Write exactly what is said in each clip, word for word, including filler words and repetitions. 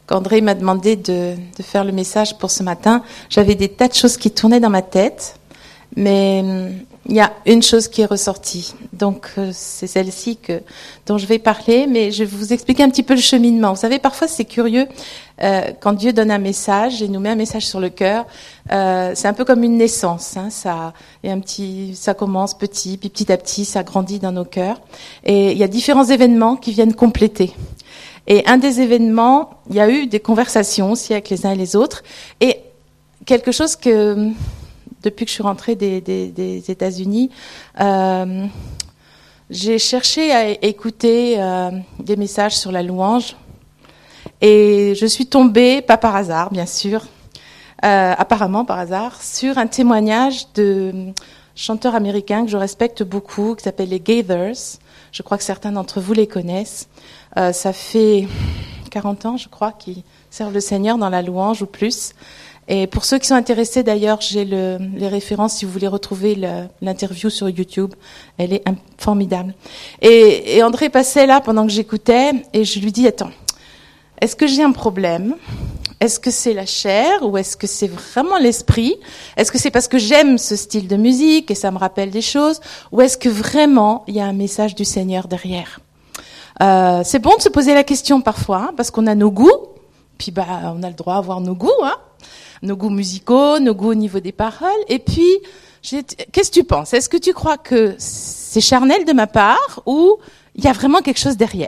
quand André m'a demandé de, de faire le message pour ce matin, j'avais des tas de choses qui tournaient dans ma tête, mais il y a une chose qui est ressortie. Donc c'est celle-ci que, dont je vais parler, mais je vais vous expliquer un petit peu le cheminement. Vous savez, parfois c'est curieux, euh, quand Dieu donne un message et nous met un message sur le cœur, euh, c'est un peu comme une naissance. Hein, ça, et un petit, ça commence petit, puis petit à petit, ça grandit dans nos cœurs. Et il y a différents événements qui viennent compléter. Et un des événements, il y a eu des conversations aussi avec les uns et les autres, et quelque chose que depuis que je suis rentrée des, des, des États-Unis, euh, j'ai cherché à écouter euh, des messages sur la louange, et je suis tombée, pas par hasard bien sûr, euh, apparemment par hasard, sur un témoignage de chanteurs américains que je respecte beaucoup, qui s'appellent les Gaithers. Je crois que certains d'entre vous les connaissent. Euh, ça fait quarante ans, je crois, qu'ils servent le Seigneur dans la louange ou plus. Et pour ceux qui sont intéressés, d'ailleurs, j'ai le, les références si vous voulez retrouver le, l'interview sur YouTube. Elle est formidable. Et, et André passait là pendant que j'écoutais, et je lui dis, attends, est-ce que j'ai un problème ? Est-ce que c'est la chair ou est-ce que c'est vraiment l'esprit ? Est-ce que c'est parce que j'aime ce style de musique et ça me rappelle des choses ? Ou est-ce que vraiment il y a un message du Seigneur derrière ? euh, C'est bon de se poser la question parfois, hein, parce qu'on a nos goûts, puis bah on a le droit d'avoir nos goûts, hein, nos goûts musicaux, nos goûts au niveau des paroles. Et puis, j'ai... qu'est-ce que tu penses ? Est-ce que tu crois que c'est charnel de ma part ou il y a vraiment quelque chose derrière ?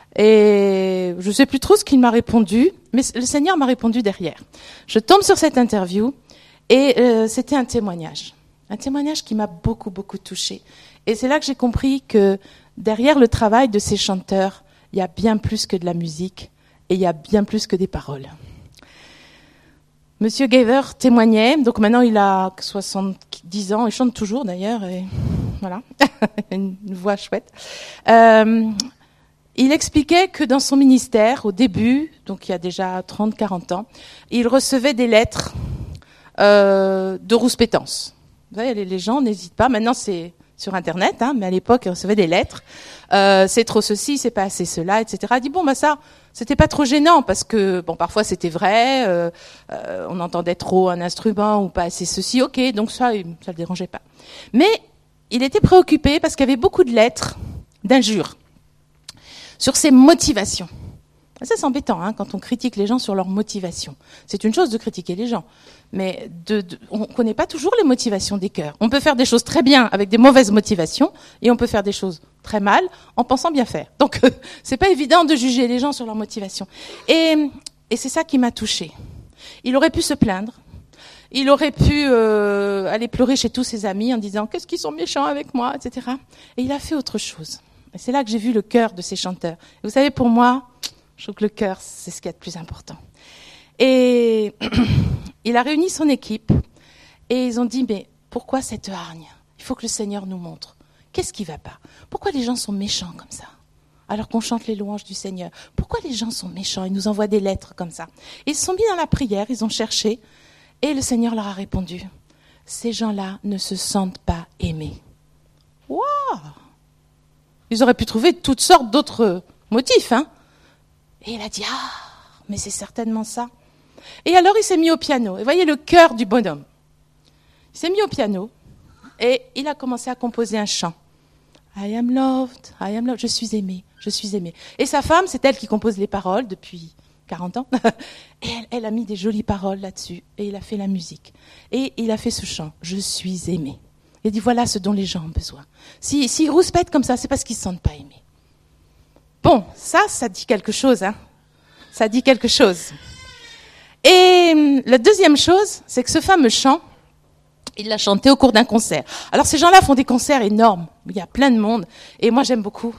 Et je sais plus trop ce qu'il m'a répondu, mais le Seigneur m'a répondu derrière. Je tombe sur cette interview et euh, c'était un témoignage. Un témoignage qui m'a beaucoup, beaucoup touchée. Et c'est là que j'ai compris que derrière le travail de ces chanteurs, il y a bien plus que de la musique et il y a bien plus que des paroles. Monsieur Gaither témoignait, donc maintenant il a soixante-dix ans, il chante toujours d'ailleurs, et voilà, une voix chouette. Euh, Il expliquait que dans son ministère, au début, donc il y a déjà trente à quarante ans, il recevait des lettres euh, de rouspétance. Vous savez, les, les gens n'hésitent pas. Maintenant, c'est sur Internet, hein, mais à l'époque, il recevait des lettres. Euh, c'est trop ceci, c'est pas assez cela, et cetera. Il dit bon, bah ça, c'était pas trop gênant parce que bon, parfois c'était vrai. Euh, euh, on entendait trop un instrument ou pas assez ceci. Ok, donc ça, ça le dérangeait pas. Mais il était préoccupé parce qu'il y avait beaucoup de lettres d'injures sur ses motivations. Ça, c'est embêtant, hein, quand on critique les gens sur leurs motivations. C'est une chose de critiquer les gens, mais de, de, on ne connaît pas toujours les motivations des cœurs. On peut faire des choses très bien avec des mauvaises motivations, et on peut faire des choses très mal en pensant bien faire. Donc, euh, c'est pas évident de juger les gens sur leurs motivations. Et, et c'est ça qui m'a touchée. Il aurait pu se plaindre. Il aurait pu euh, aller pleurer chez tous ses amis en disant « Qu'est-ce qu'ils sont méchants avec moi ?» et cetera. Et il a fait autre chose. Et c'est là que j'ai vu le cœur de ces chanteurs. Et vous savez, pour moi, je trouve que le cœur, c'est ce qu'il y a de plus important. Et il a réuni son équipe et ils ont dit, mais pourquoi cette hargne ? Il faut que le Seigneur nous montre. Qu'est-ce qui ne va pas ? Pourquoi les gens sont méchants comme ça ? Alors qu'on chante les louanges du Seigneur. Pourquoi les gens sont méchants ? Ils nous envoient des lettres comme ça. Et ils se sont mis dans la prière, ils ont cherché et le Seigneur leur a répondu. Ces gens-là ne se sentent pas aimés. Waouh ! Ils auraient pu trouver toutes sortes d'autres motifs, hein. Et il a dit, ah, mais c'est certainement ça. Et alors il s'est mis au piano. Et voyez le cœur du bonhomme. Il s'est mis au piano et il a commencé à composer un chant. I am loved, I am loved. Je suis aimé, je suis aimé. Et sa femme, c'est elle qui compose les paroles depuis quarante ans. Et elle, elle a mis des jolies paroles là-dessus. Et il a fait la musique. Et il a fait ce chant, je suis aimé. Il a dit, voilà ce dont les gens ont besoin. S'ils si, si rouspètent comme ça, c'est parce qu'ils ne se sentent pas aimés. Bon, ça, ça dit quelque chose, hein. Ça dit quelque chose. Et la deuxième chose, c'est que ce fameux chant, il l'a chanté au cours d'un concert. Alors, ces gens-là font des concerts énormes. Il y a plein de monde. Et moi, j'aime beaucoup.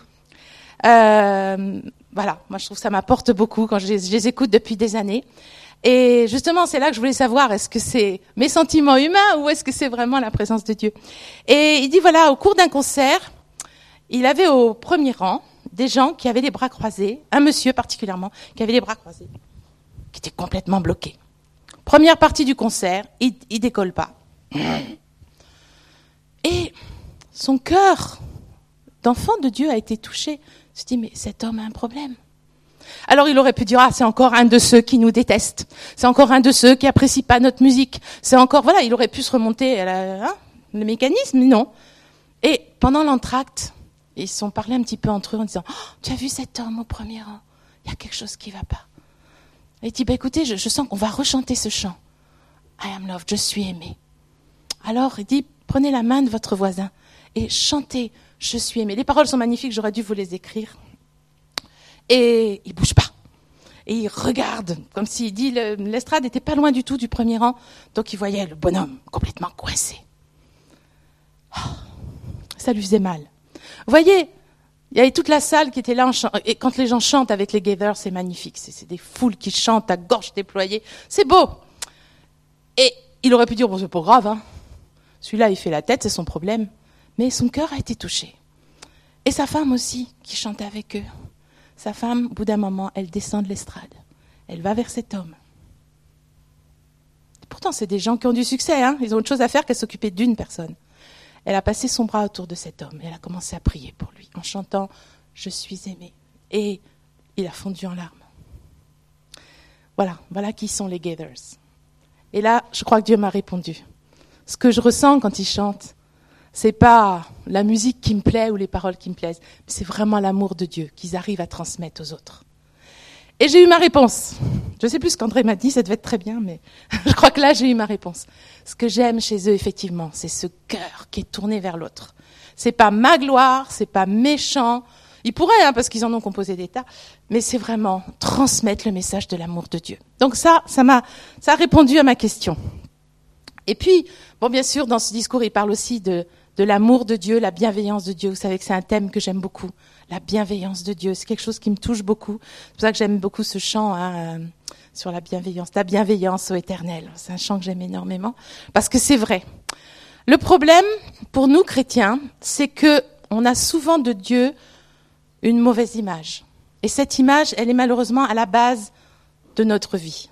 Euh, voilà, moi, je trouve que ça m'apporte beaucoup quand je les, je les écoute depuis des années. Et justement, c'est là que je voulais savoir, est-ce que c'est mes sentiments humains ou est-ce que c'est vraiment la présence de Dieu ? Et il dit, voilà, au cours d'un concert, il avait au premier rang des gens qui avaient les bras croisés, un monsieur particulièrement, qui avait les bras croisés, qui était complètement bloqué. Première partie du concert, il, il décolle pas. Et son cœur d'enfant de Dieu a été touché. Il se dit, mais cet homme a un problème. Alors il aurait pu dire, ah, c'est encore un de ceux qui nous détestent. C'est encore un de ceux qui apprécient pas notre musique. C'est encore, voilà, il aurait pu se remonter à la, hein, le mécanisme, mais non. Et pendant l'entracte, ils se sont parlé un petit peu entre eux en disant, oh, tu as vu cet homme au premier rang? Il y a quelque chose qui va pas. Et il dit, bah, écoutez, je, je sens qu'on va rechanter ce chant. I am loved, je suis aimé. Alors il dit, prenez la main de votre voisin et chantez, je suis aimé. Les paroles sont magnifiques, j'aurais dû vous les écrire. Et il bouge pas. Et il regarde, comme s'il dit, le, l'estrade n'était pas loin du tout du premier rang, donc il voyait le bonhomme complètement coincé. Oh, ça lui faisait mal. Vous voyez, il y avait toute la salle qui était là, en chant, et quand les gens chantent avec les Gaithers, c'est magnifique, c'est, c'est des foules qui chantent à gorge déployée, c'est beau. Et il aurait pu dire, bon, c'est pas grave, hein. Celui-là, il fait la tête, c'est son problème. Mais son cœur a été touché. Et sa femme aussi, qui chantait avec eux. Sa femme, au bout d'un moment, elle descend de l'estrade. Elle va vers cet homme. Et pourtant, c'est des gens qui ont du succès, hein. Ils ont autre chose à faire qu'à s'occuper d'une personne. Elle a passé son bras autour de cet homme et elle a commencé à prier pour lui, en chantant « Je suis aimée ». Et il a fondu en larmes. Voilà, voilà qui sont les Gaithers. Et là, je crois que Dieu m'a répondu. Ce que je ressens quand ils chantent, c'est pas la musique qui me plaît ou les paroles qui me plaisent, mais c'est vraiment l'amour de Dieu qu'ils arrivent à transmettre aux autres. Et j'ai eu ma réponse. Je sais plus ce qu'André m'a dit, ça devait être très bien, mais je crois que là, j'ai eu ma réponse. Ce que j'aime chez eux, effectivement, c'est ce cœur qui est tourné vers l'autre. C'est pas ma gloire, c'est pas méchant. Ils pourraient, hein, parce qu'ils en ont composé des tas, mais c'est vraiment transmettre le message de l'amour de Dieu. Donc ça, ça m'a, ça a répondu à ma question. Et puis, bon, bien sûr, dans ce discours, il parle aussi de, de l'amour de Dieu, la bienveillance de Dieu. Vous savez que c'est un thème que j'aime beaucoup. La bienveillance de Dieu, c'est quelque chose qui me touche beaucoup. C'est pour ça que j'aime beaucoup ce chant, hein, euh, sur la bienveillance, la bienveillance au Éternel. C'est un chant que j'aime énormément, parce que c'est vrai. Le problème, pour nous chrétiens, c'est que on a souvent de Dieu une mauvaise image. Et cette image, elle est malheureusement à la base de notre vie.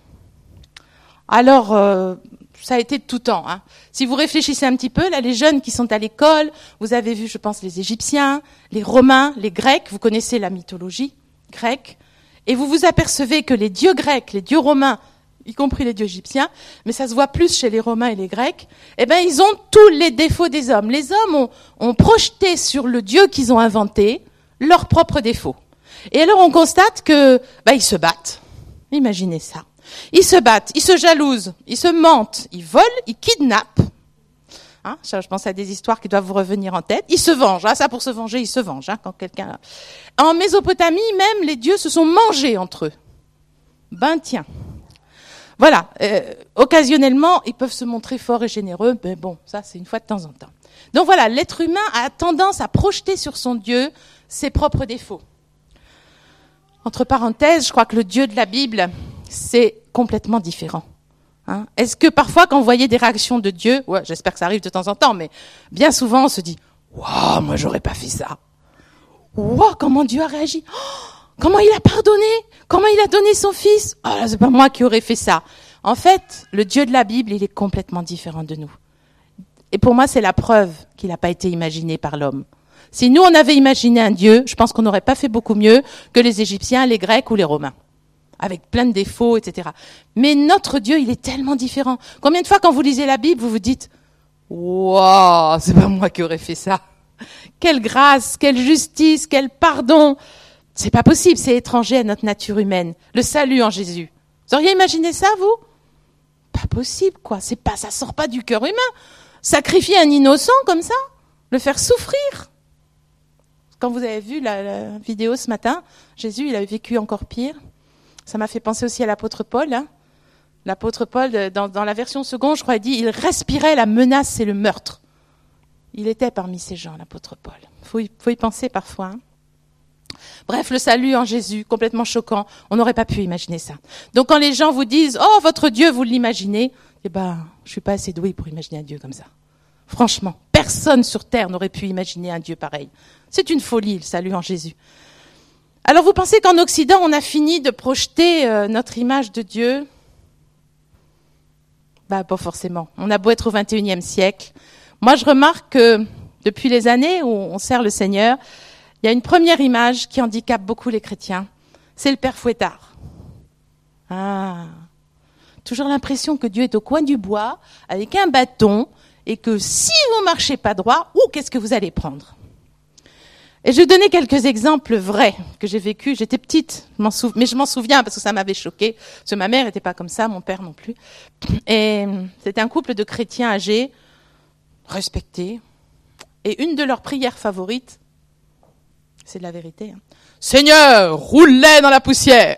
Alors, euh, ça a été de tout temps. Hein. Si vous réfléchissez un petit peu, là, les jeunes qui sont à l'école, vous avez vu, je pense, les Égyptiens, les Romains, les Grecs, vous connaissez la mythologie grecque, et vous vous apercevez que les dieux grecs, les dieux romains, y compris les dieux égyptiens, mais ça se voit plus chez les Romains et les Grecs, eh ben, ils ont tous les défauts des hommes. Les hommes ont, ont projeté sur le Dieu qu'ils ont inventé leurs propres défauts. Et alors, on constate que, bah, ils se battent. Imaginez ça. Ils se battent, ils se jalousent, ils se mentent, ils volent, ils kidnappent. Hein, je pense à des histoires qui doivent vous revenir en tête. Ils se vengent, hein, ça pour se venger, ils se vengent. Hein, quand quelqu'un. En Mésopotamie, même les dieux se sont mangés entre eux. Ben tiens. Voilà. Euh, occasionnellement, ils peuvent se montrer forts et généreux, mais bon, ça c'est une fois de temps en temps. Donc voilà, l'être humain a tendance à projeter sur son Dieu ses propres défauts. Entre parenthèses, je crois que le Dieu de la Bible, c'est complètement différent. Hein? Est-ce que parfois, quand vous voyez des réactions de Dieu, ouais, j'espère que ça arrive de temps en temps, mais bien souvent, on se dit « Waouh, moi, j'aurais pas fait ça. Waouh, comment Dieu a réagi. Oh, comment il a pardonné. Comment il a donné son fils. Oh là, c'est pas moi qui aurais fait ça. » En fait, le Dieu de la Bible, il est complètement différent de nous. Et pour moi, c'est la preuve qu'il n'a pas été imaginé par l'homme. Si nous, on avait imaginé un Dieu, je pense qu'on n'aurait pas fait beaucoup mieux que les Égyptiens, les Grecs ou les Romains, avec plein de défauts, et cetera. Mais notre Dieu, il est tellement différent. Combien de fois, quand vous lisez la Bible, vous vous dites « Waouh, c'est pas moi qui aurais fait ça. Quelle grâce, quelle justice, quel pardon. » C'est pas possible, c'est étranger à notre nature humaine. Le salut en Jésus. Vous auriez imaginé ça, vous? Pas possible, quoi. C'est pas, ça sort pas du cœur humain. Sacrifier un innocent comme ça, le faire souffrir. Quand vous avez vu la, la vidéo ce matin, Jésus, il avait vécu encore pire. Ça m'a fait penser aussi à l'apôtre Paul. Hein. L'apôtre Paul, dans, dans la version seconde, je crois, il dit, il respirait la menace et le meurtre. Il était parmi ces gens, l'apôtre Paul. Faut y, faut y penser parfois. Hein. Bref, le salut en Jésus, complètement choquant. On n'aurait pas pu imaginer ça. Donc, quand les gens vous disent, oh, votre Dieu, vous l'imaginez, eh ben, je suis pas assez douée pour imaginer un Dieu comme ça. Franchement, personne sur terre n'aurait pu imaginer un Dieu pareil. C'est une folie, le salut en Jésus. Alors vous pensez qu'en Occident, on a fini de projeter euh, notre image de Dieu? Bah, pas forcément. On a beau être au vingt et unième siècle. Moi, je remarque que depuis les années où on sert le Seigneur, il y a une première image qui handicape beaucoup les chrétiens. c'est le père Fouettard. Ah, toujours l'impression que Dieu est au coin du bois avec un bâton et que si vous marchez pas droit, ouh, qu'est-ce que vous allez prendre? Et je vais donner quelques exemples vrais que j'ai vécus. J'étais petite, je m'en sou... mais je m'en souviens parce que ça m'avait choquée. Parce que ma mère n'était pas comme ça, mon père non plus. Et c'était un couple de chrétiens âgés, respectés. Et une de leurs prières favorites, c'est de la vérité, hein. Seigneur, roule-les dans la poussière.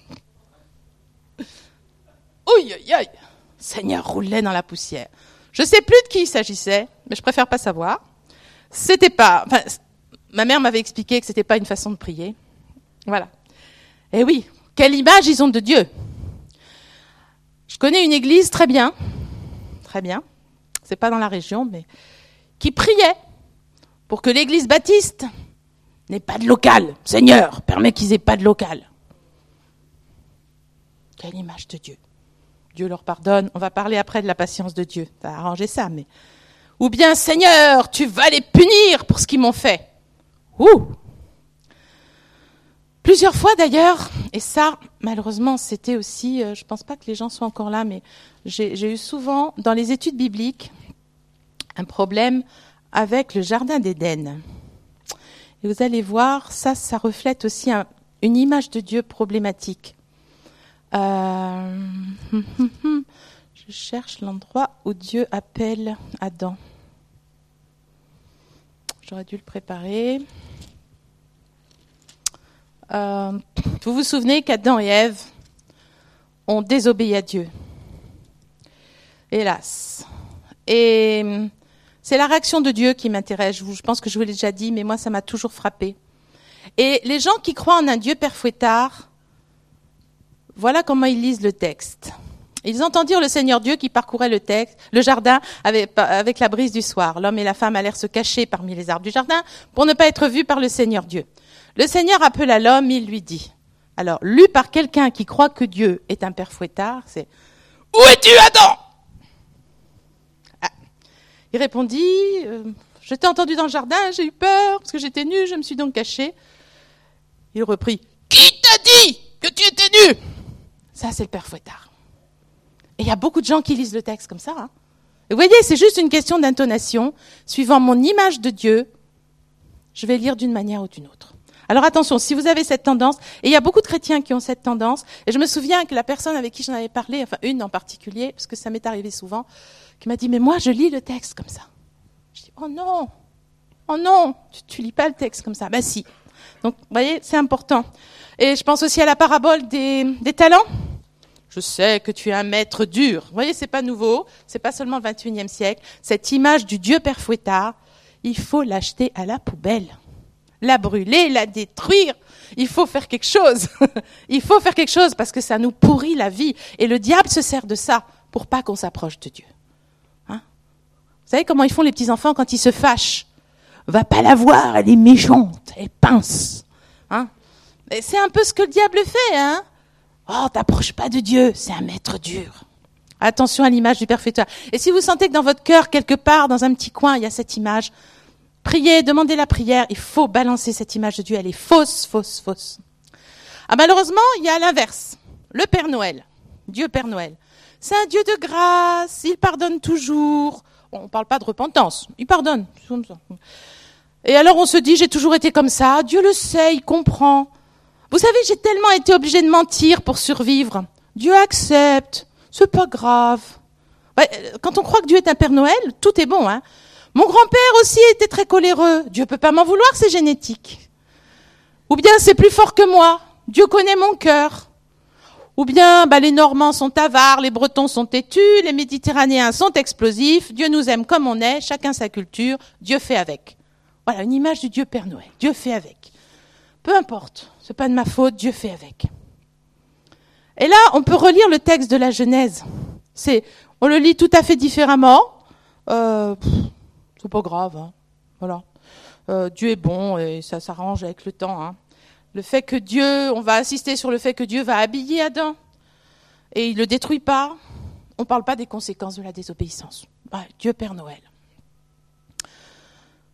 Ouïe, aïe, aïe. Seigneur, roule-les dans la poussière. Je sais plus de qui il s'agissait, mais je préfère pas savoir. C'était pas, enfin, ma mère m'avait expliqué que c'était pas une façon de prier. Voilà. Et oui, quelle image ils ont de Dieu. Je connais une église très bien, très bien. C'est pas dans la région, mais qui priait pour que l'église baptiste n'ait pas de local. Seigneur, permets qu'ils aient pas de local. Quelle image de Dieu. Dieu leur pardonne. On va parler après de la patience de Dieu. Ça a arrangé ça, mais... Ou bien, Seigneur, tu vas les punir pour ce qu'ils m'ont fait. Ouh! Plusieurs fois d'ailleurs, et ça, malheureusement, c'était aussi... Euh, je ne pense pas que les gens soient encore là, mais j'ai, j'ai eu souvent, dans les études bibliques, un problème avec le jardin d'Éden. Et vous allez voir, ça, ça reflète aussi un, une image de Dieu problématique. Euh, je cherche l'endroit où Dieu appelle Adam. J'aurais dû le préparer. Euh, vous vous souvenez qu'Adam et Ève ont désobéi à Dieu. Hélas. Et c'est la réaction de Dieu qui m'intéresse. Je pense que je vous l'ai déjà dit, mais moi, ça m'a toujours frappée. Et les gens qui croient en un Dieu père Fouettard, voilà comment ils lisent le texte. Ils entendirent le Seigneur Dieu qui parcourait le texte, le jardin avec, avec la brise du soir. L'homme et la femme allèrent se cacher parmi les arbres du jardin pour ne pas être vus par le Seigneur Dieu. Le Seigneur appela l'homme, il lui dit. Alors, lu par quelqu'un qui croit que Dieu est un père Fouettard, c'est « Où es-tu, Adam ?» ah. Il répondit euh, « Je t'ai entendu dans le jardin, j'ai eu peur, parce que j'étais nu, je me suis donc caché. » Il reprit « Qui t'a dit que tu étais nu ?» Ça, c'est le père Fouettard. Et il y a beaucoup de gens qui lisent le texte comme ça. Hein. Et vous voyez, c'est juste une question d'intonation. Suivant mon image de Dieu, je vais lire d'une manière ou d'une autre. Alors attention, si vous avez cette tendance, et il y a beaucoup de chrétiens qui ont cette tendance, et je me souviens que la personne avec qui j'en avais parlé, enfin une en particulier, parce que ça m'est arrivé souvent, qui m'a dit « Mais moi, je lis le texte comme ça. » Je dis « Oh non, oh non, tu, tu lis pas le texte comme ça. » Ben si. Donc, vous voyez, c'est important. Et je pense aussi à la parabole des, des talents. Je sais que tu es un maître dur. Vous voyez, c'est pas nouveau, c'est pas seulement le vingt et unième siècle. Cette image du Dieu père Fouettard, il faut l'acheter à la poubelle. La brûler, la détruire. Il faut faire quelque chose. Il faut faire quelque chose parce que ça nous pourrit la vie. Et le diable se sert de ça pour pas qu'on s'approche de Dieu. Hein? Vous savez comment ils font les petits-enfants quand ils se fâchent? Va pas la voir, elle est méchante, elle pince. Hein? Et c'est un peu ce que le diable fait, hein? Oh, t'approches pas de Dieu, c'est un maître dur. Attention à l'image du père Fouettard. Et si vous sentez que dans votre cœur, quelque part, dans un petit coin, il y a cette image, priez, demandez la prière, il faut balancer cette image de Dieu, elle est fausse, fausse, fausse. Ah, malheureusement, il y a l'inverse. Le Père Noël, Dieu Père Noël. C'est un Dieu de grâce, il pardonne toujours. On ne parle pas de repentance, il pardonne. Et alors on se dit, j'ai toujours été comme ça, Dieu le sait, il comprend. Vous savez, j'ai tellement été obligée de mentir pour survivre. Dieu accepte, c'est pas grave. Ouais, quand on croit que Dieu est un Père Noël, tout est bon. Hein. Mon grand-père aussi était très coléreux. Dieu peut pas m'en vouloir, c'est génétique. Ou bien c'est plus fort que moi. Dieu connaît mon cœur. Ou bien bah, les Normands sont avares, les Bretons sont têtus, les Méditerranéens sont explosifs. Dieu nous aime comme on est, chacun sa culture. Dieu fait avec. Voilà, une image du Dieu Père Noël. Dieu fait avec. Peu importe, c'est pas de ma faute, Dieu fait avec. Et là, on peut relire le texte de la Genèse. C'est, on le lit tout à fait différemment. Euh, pff, c'est pas grave, hein. Voilà. Euh, Dieu est bon et ça s'arrange avec le temps. Hein. Le fait que Dieu, on va insister sur le fait que Dieu va habiller Adam et il le détruit pas. On parle pas des conséquences de la désobéissance. Bah, Dieu Père Noël.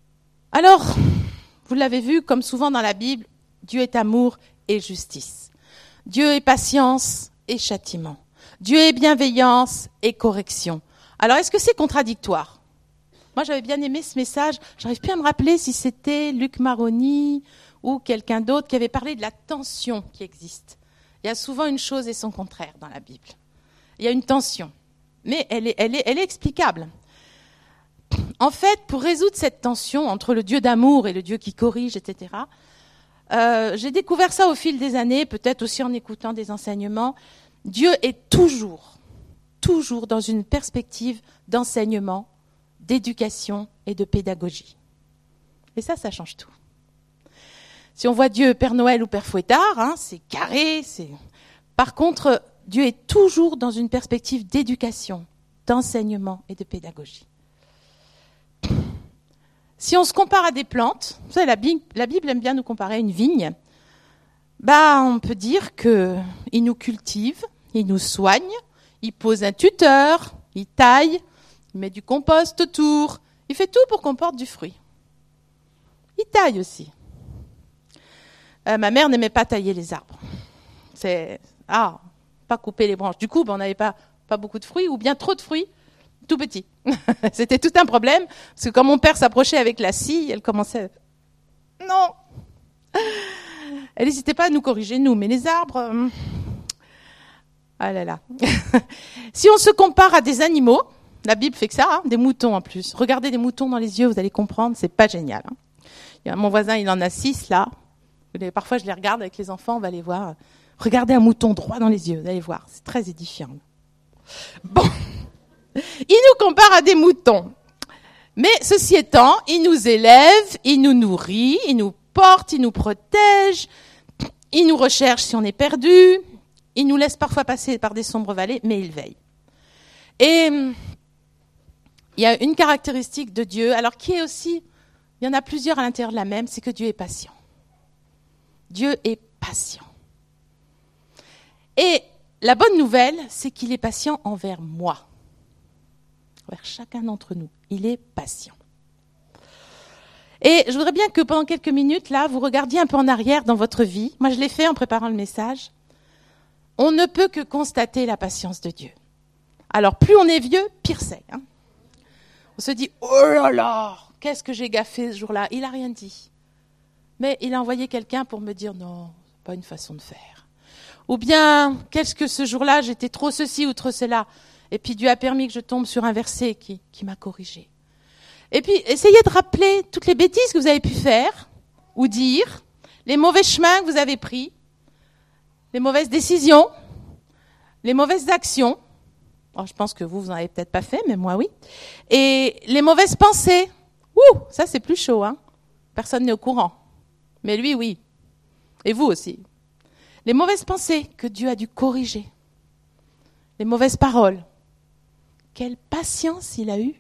Alors, vous l'avez vu, comme souvent dans la Bible, Dieu est amour et justice. Dieu est patience et châtiment. Dieu est bienveillance et correction. Alors, est-ce que c'est contradictoire ? Moi, j'avais bien aimé ce message. J'arrive plus à me rappeler si c'était Luc Maroni ou quelqu'un d'autre qui avait parlé de la tension qui existe. Il y a souvent une chose et son contraire dans la Bible. Il y a une tension, mais elle est, elle est, elle est explicable. En fait, pour résoudre cette tension entre le Dieu d'amour et le Dieu qui corrige, et cetera, euh, j'ai découvert ça au fil des années, peut-être aussi en écoutant des enseignements. Dieu est toujours, toujours dans une perspective d'enseignement, d'éducation et de pédagogie. Et ça, ça change tout. Si on voit Dieu Père Noël ou Père Fouettard, hein, c'est carré. C'est... Par contre, Dieu est toujours dans une perspective d'éducation, d'enseignement et de pédagogie. Si on se compare à des plantes, vous savez, la Bible, la Bible aime bien nous comparer à une vigne, bah, on peut dire qu'il nous cultive, il nous soigne, il pose un tuteur, il taille, il met du compost autour, il fait tout pour qu'on porte du fruit. Il taille aussi. Euh, ma mère n'aimait pas tailler les arbres. C'est ah, pas couper les branches. Du coup, ben, on n'avait pas, pas beaucoup de fruits, ou bien trop de fruits, tout petits. C'était tout un problème, parce que quand mon père s'approchait avec la scie, elle commençait... Non. Elle n'hésitait pas à nous corriger, nous, mais les arbres... Hum... Ah là là. Si on se compare à des animaux, la Bible fait que ça, hein, des moutons en plus. Regardez des moutons dans les yeux, vous allez comprendre, c'est pas génial. Hein. Il y a, mon voisin, il en a six, là. Parfois, je les regarde avec les enfants, on va les voir. Regardez un mouton droit dans les yeux, vous allez voir, c'est très édifiant. Bon, il nous compare à des moutons. Mais ceci étant, il nous élève, il nous nourrit, il nous porte, il nous protège, il nous recherche si on est perdu, il nous laisse parfois passer par des sombres vallées, mais il veille. Et il y a une caractéristique de Dieu, alors qui est aussi, il y en a plusieurs à l'intérieur de la même, c'est que Dieu est patient. Dieu est patient. Et la bonne nouvelle, c'est qu'il est patient envers moi, envers chacun d'entre nous. Il est patient. Et je voudrais bien que pendant quelques minutes, là, vous regardiez un peu en arrière dans votre vie. Moi, je l'ai fait en préparant le message. On ne peut que constater la patience de Dieu. Alors, plus on est vieux, pire c'est. Hein. On se dit, oh là là, qu'est-ce que j'ai gaffé ce jour-là. Il n'a rien dit. Mais il a envoyé quelqu'un pour me dire, non, c'est pas une façon de faire. Ou bien, qu'est-ce que ce jour-là, j'étais trop ceci ou trop cela. Et puis Dieu a permis que je tombe sur un verset qui, qui m'a corrigé. Et puis, essayez de rappeler toutes les bêtises que vous avez pu faire ou dire, les mauvais chemins que vous avez pris, les mauvaises décisions, les mauvaises actions. Alors, je pense que vous, vous n'en avez peut-être pas fait, mais moi, oui. Et les mauvaises pensées. Ouh, ça, c'est plus chaud, hein. Personne n'est au courant. Mais lui, oui. Et vous aussi. Les mauvaises pensées que Dieu a dû corriger. Les mauvaises paroles. Quelle patience il a eu.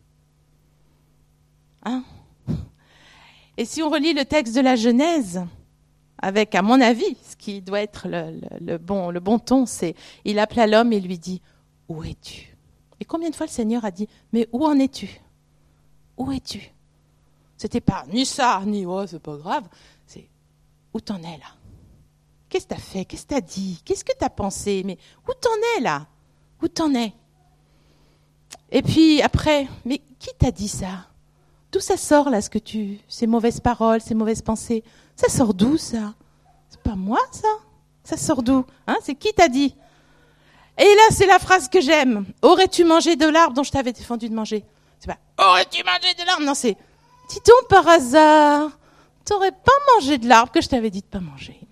Hein? Et si on relit le texte de la Genèse, avec, à mon avis, ce qui doit être le, le, le, bon, le bon ton, c'est il appela l'homme et lui dit « Où es-tu » Et combien de fois le Seigneur a dit « Mais où en es-tu ? Où es-tu » C'était pas ni ça, ni oh, c'est pas grave. C'est où t'en es là ? Qu'est-ce que t'as fait ? Qu'est-ce que t'as dit ? Qu'est-ce que t'as pensé ? Mais où t'en es là ? Où t'en es ? Et puis après, mais qui t'a dit ça ? D'où ça sort là, ce que tu, ces mauvaises paroles, ces mauvaises pensées ? Ça sort d'où ça ? C'est pas moi ça ? Ça sort d'où ? Hein ? C'est qui t'a dit ? Et là, c'est la phrase que j'aime. Aurais-tu mangé de l'arbre dont je t'avais défendu de manger ? C'est pas aurais-tu mangé de l'arbre ? Non, c'est dis donc par hasard, t'aurais pas mangé de l'arbre que je t'avais dit de pas manger.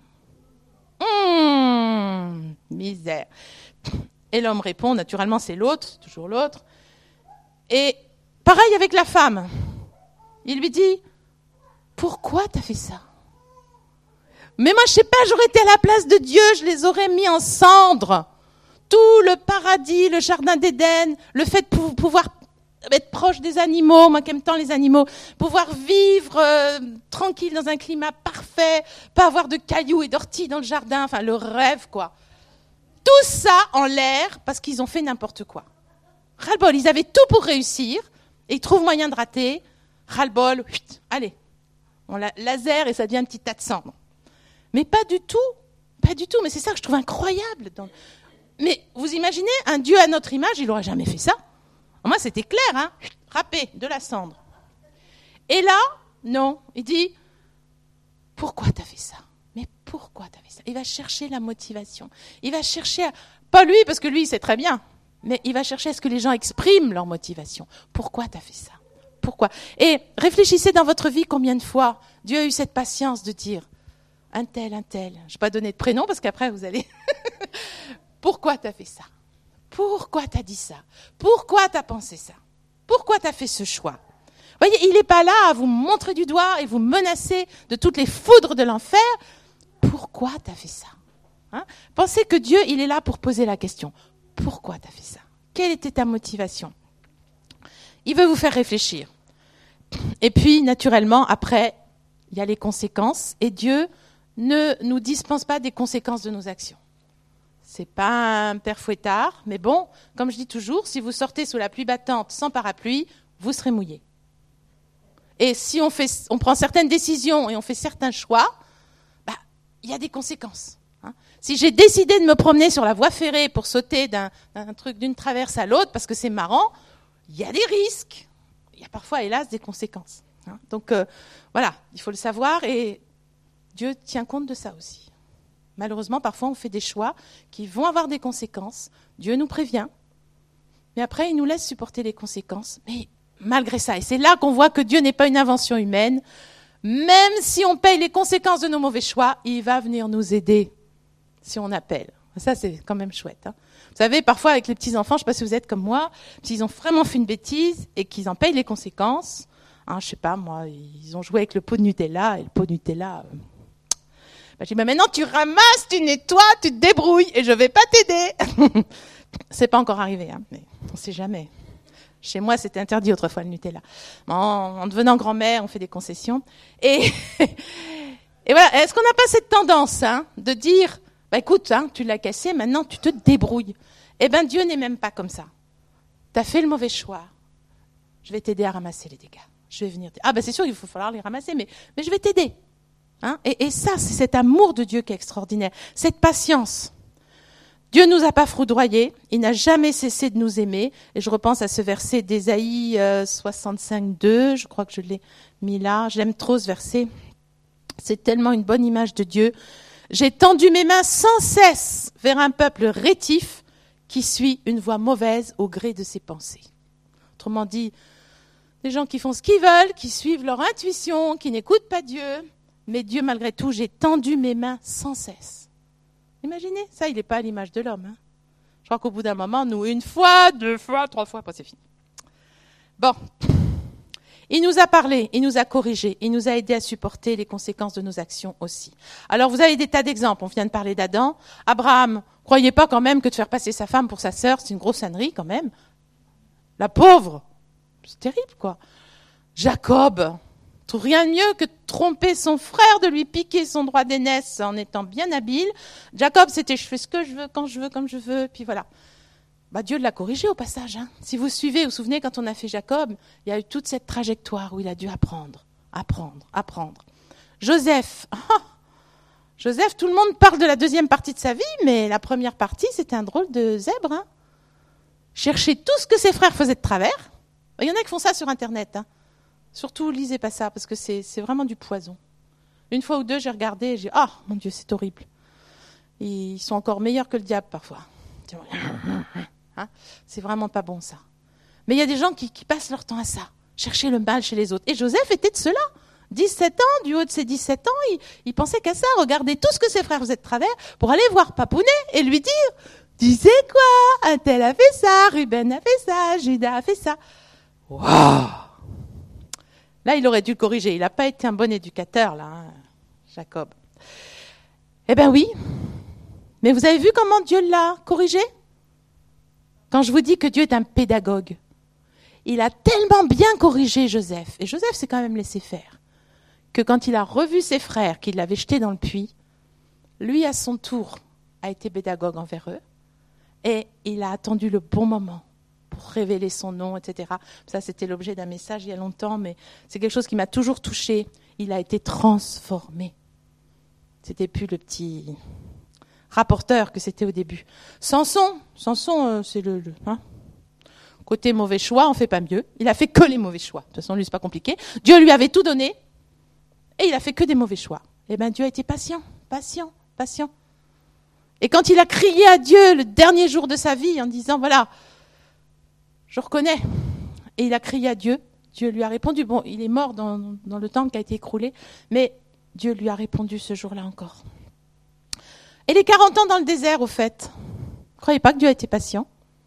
Hum, misère. Et l'homme répond, naturellement, c'est l'autre, toujours l'autre. Et pareil avec la femme. Il lui dit, pourquoi t'as fait ça ? Mais moi, je sais pas, j'aurais été à la place de Dieu, je les aurais mis en cendres. Tout le paradis, le jardin d'Éden, le fait de pouvoir être proche des animaux, moi qui aime tant les animaux, pouvoir vivre euh, tranquille dans un climat parfait, pas avoir de cailloux et d'orties dans le jardin, enfin le rêve quoi. Tout ça en l'air parce qu'ils ont fait n'importe quoi. Ras-le-bol, ils avaient tout pour réussir et ils trouvent moyen de rater. Ras-le-bol, allez, on la laser et ça devient un petit tas de cendres. Mais pas du tout Pas du tout, mais c'est ça que je trouve incroyable. Dans... Mais vous imaginez, un Dieu à notre image, il n'aurait jamais fait ça. Moi, c'était clair, hein, râpé, de la cendre. Et là, non, il dit, pourquoi tu as fait ça ? Mais pourquoi tu as fait ça ? Il va chercher la motivation. Il va chercher, à... pas lui, parce que lui, il sait très bien, mais il va chercher à ce que les gens expriment leur motivation. Pourquoi tu as fait ça ? Pourquoi ? Et réfléchissez dans votre vie combien de fois Dieu a eu cette patience de dire, un tel, un tel, je ne vais pas donner de prénom parce qu'après vous allez... Pourquoi tu as fait ça ? Pourquoi tu as dit ça ? Pourquoi tu as pensé ça ? Pourquoi tu as fait ce choix ? Vous voyez, il n'est pas là à vous montrer du doigt et vous menacer de toutes les foudres de l'enfer. Pourquoi tu as fait ça ? Hein ? Pensez que Dieu, il est là pour poser la question. Pourquoi tu as fait ça ? Quelle était ta motivation ? Il veut vous faire réfléchir. Et puis, naturellement, après, il y a les conséquences. Et Dieu ne nous dispense pas des conséquences de nos actions. C'est pas un père fouettard, mais bon, comme je dis toujours, si vous sortez sous la pluie battante sans parapluie, vous serez mouillé. Et si on, fait, on prend certaines décisions et on fait certains choix, bah, il y a des conséquences. Hein. Si j'ai décidé de me promener sur la voie ferrée pour sauter d'un, d'un truc d'une traverse à l'autre parce que c'est marrant, il y a des risques. Il y a parfois, hélas, des conséquences. Hein. Donc euh, voilà, il faut le savoir et Dieu tient compte de ça aussi. Malheureusement, parfois, on fait des choix qui vont avoir des conséquences. Dieu nous prévient. Mais après, il nous laisse supporter les conséquences. Mais malgré ça, et c'est là qu'on voit que Dieu n'est pas une invention humaine, même si on paye les conséquences de nos mauvais choix, il va venir nous aider si on appelle. Ça, c'est quand même chouette. Hein. Vous savez, parfois, avec les petits-enfants, je ne sais pas si vous êtes comme moi, s'ils ont vraiment fait une bêtise et qu'ils en payent les conséquences, hein, je ne sais pas, moi, ils ont joué avec le pot de Nutella, et le pot de Nutella... Euh, Ben, je dis, mais maintenant tu ramasses, tu nettoies, tu te débrouilles et je vais pas t'aider. C'est pas encore arrivé, hein, mais on sait jamais. Chez moi, c'était interdit autrefois le Nutella. En, en devenant grand-mère, on fait des concessions. Et, et voilà, est-ce qu'on n'a pas cette tendance hein, de dire, bah, écoute, hein, tu l'as cassé, maintenant tu te débrouilles. Eh bien, Dieu n'est même pas comme ça. Tu as fait le mauvais choix. Je vais t'aider à ramasser les dégâts. Je vais venir. T- ah ben c'est sûr, il faut falloir les ramasser, mais, mais je vais t'aider. Hein et, et ça, c'est cet amour de Dieu qui est extraordinaire, cette patience. Dieu ne nous a pas foudroyés, il n'a jamais cessé de nous aimer. Et je repense à ce verset d'Ésaïe euh, soixante-cinq deux, je crois que je l'ai mis là. J'aime trop ce verset, c'est tellement une bonne image de Dieu. J'ai tendu mes mains sans cesse vers un peuple rétif qui suit une voie mauvaise au gré de ses pensées. Autrement dit, des gens qui font ce qu'ils veulent, qui suivent leur intuition, qui n'écoutent pas Dieu. Mais Dieu, malgré tout, j'ai tendu mes mains sans cesse. Imaginez, ça, il n'est pas à l'image de l'homme. Hein. Je crois qu'au bout d'un moment, nous, une fois, deux fois, trois fois, après c'est fini. Bon, il nous a parlé, il nous a corrigé, il nous a aidé à supporter les conséquences de nos actions aussi. Alors, vous avez des tas d'exemples. On vient de parler d'Adam. Abraham, croyez pas quand même que de faire passer sa femme pour sa sœur, c'est une grosse ânerie quand même. La pauvre, c'est terrible, quoi. Jacob... trouve rien de mieux que de tromper son frère, de lui piquer son droit d'aînesse en étant bien habile. Jacob, c'était je fais ce que je veux, quand je veux, comme je veux, puis voilà. Bah, Dieu l'a corrigé au passage. Hein. Si vous suivez, vous vous souvenez, quand on a fait Jacob, il y a eu toute cette trajectoire où il a dû apprendre, apprendre, apprendre. Joseph, oh, Joseph, tout le monde parle de la deuxième partie de sa vie, mais la première partie, c'était un drôle de zèbre. Hein. Chercher tout ce que ses frères faisaient de travers. Il y en a qui font ça sur Internet, hein. Surtout, lisez pas ça, parce que c'est, c'est vraiment du poison. Une fois ou deux, j'ai regardé et j'ai dit « Ah, oh, mon Dieu, c'est horrible. » Ils sont encore meilleurs que le diable, parfois. Hein, c'est vraiment pas bon, ça. Mais il y a des gens qui, qui passent leur temps à ça, chercher le mal chez les autres. Et Joseph était de ceux-là. dix-sept ans, du haut de ses dix-sept ans, il, il pensait qu'à ça, regarder tout ce que ses frères faisaient de travers pour aller voir Papounet et lui dire « Tu sais quoi, un tel a fait ça, Ruben a fait ça, Judas a fait ça. » Waouh! Là, il aurait dû le corriger. Il n'a pas été un bon éducateur, là, hein, Jacob. Eh bien oui. Mais vous avez vu comment Dieu l'a corrigé ? Quand je vous dis que Dieu est un pédagogue, il a tellement bien corrigé Joseph, et Joseph s'est quand même laissé faire, que quand il a revu ses frères qui l'avaient jeté dans le puits, lui, à son tour, a été pédagogue envers eux, et il a attendu le bon moment pour révéler son nom, et cetera. Ça, c'était l'objet d'un message il y a longtemps, mais c'est quelque chose qui m'a toujours touchée. Il a été transformé. C'était plus le petit rapporteur que c'était au début. Samson, Samson, euh, c'est le, le hein, côté mauvais choix, on fait pas mieux. Il a fait que les mauvais choix. De toute façon, lui, c'est pas compliqué. Dieu lui avait tout donné et il a fait que des mauvais choix. Eh ben, Dieu a été patient, patient, patient. Et quand il a crié à Dieu le dernier jour de sa vie en disant, voilà, je reconnais. Et il a crié à Dieu. Dieu lui a répondu. Bon, il est mort dans, dans le temps qui a été écroulé, mais Dieu lui a répondu ce jour-là encore. Et les quarante ans dans le désert, au fait, vous ne croyez pas que Dieu a été patient?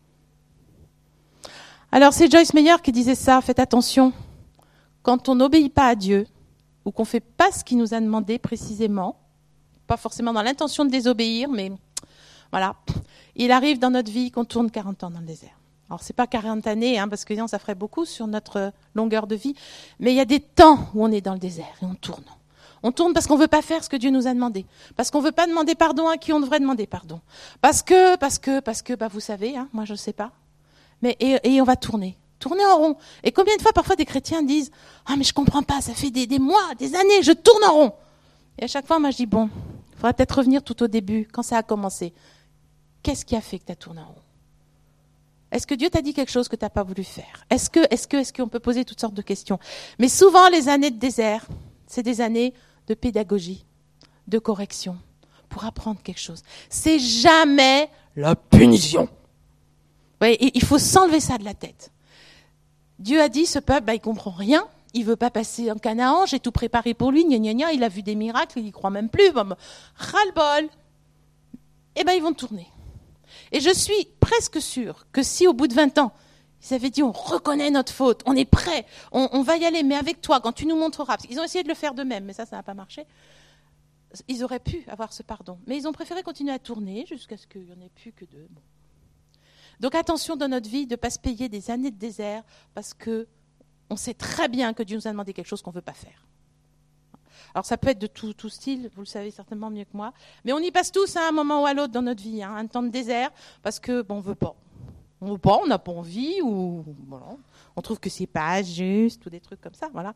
Alors, c'est Joyce Meyer qui disait ça, faites attention. Quand on n'obéit pas à Dieu, ou qu'on ne fait pas ce qu'il nous a demandé précisément, pas forcément dans l'intention de désobéir, mais voilà, il arrive dans notre vie qu'on tourne quarante ans dans le désert. Alors, ce n'est pas quarante années, hein, parce que sinon, ça ferait beaucoup sur notre longueur de vie, mais il y a des temps où on est dans le désert et on tourne. On tourne parce qu'on ne veut pas faire ce que Dieu nous a demandé, parce qu'on ne veut pas demander pardon à qui on devrait demander pardon, parce que, parce que, parce que, bah, vous savez, hein, moi je ne sais pas, mais et, et on va tourner. Tourner en rond. Et combien de fois, parfois, des chrétiens disent « Ah, mais je comprends pas, ça fait des, des mois, des années, je tourne en rond !» Et à chaque fois, moi, je dis « Bon, il faudrait peut-être revenir tout au début, quand ça a commencé. Qu'est-ce qui a fait que tu as tourné en rond ? Est-ce que Dieu t'a dit quelque chose que tu n'as pas voulu faire ? Est-ce que, est-ce que, est-ce qu'on peut poser toutes sortes de questions ? Mais souvent, les années de désert, c'est des années de pédagogie, de correction, pour apprendre quelque chose. C'est jamais la punition. Ouais, il faut s'enlever ça de la tête. Dieu a dit, ce peuple, bah, il comprend rien, il veut pas passer en Canaan, j'ai tout préparé pour lui, gna gna gna, il a vu des miracles, il y croit même plus, bon, ras-le-bol. Eh ben, ils vont tourner. Et je suis presque sûre que si au bout de vingt ans, ils avaient dit, on reconnaît notre faute, on est prêt, on, on va y aller, mais avec toi, quand tu nous montreras, parce qu'ils ont essayé de le faire d'eux-mêmes, mais ça, ça n'a pas marché, ils auraient pu avoir ce pardon. Mais ils ont préféré continuer à tourner jusqu'à ce qu'il n'y en ait plus que deux. Bon. Donc attention dans notre vie de ne pas se payer des années de désert parce qu'on sait très bien que Dieu nous a demandé quelque chose qu'on ne veut pas faire. Alors ça peut être de tout, tout style, vous le savez certainement mieux que moi, mais on y passe tous à un moment ou à l'autre dans notre vie, hein, un temps de désert, parce que bon, on ne veut pas. On ne veut pas, on n'a pas envie, ou voilà, on trouve que ce n'est pas juste, ou des trucs comme ça, voilà.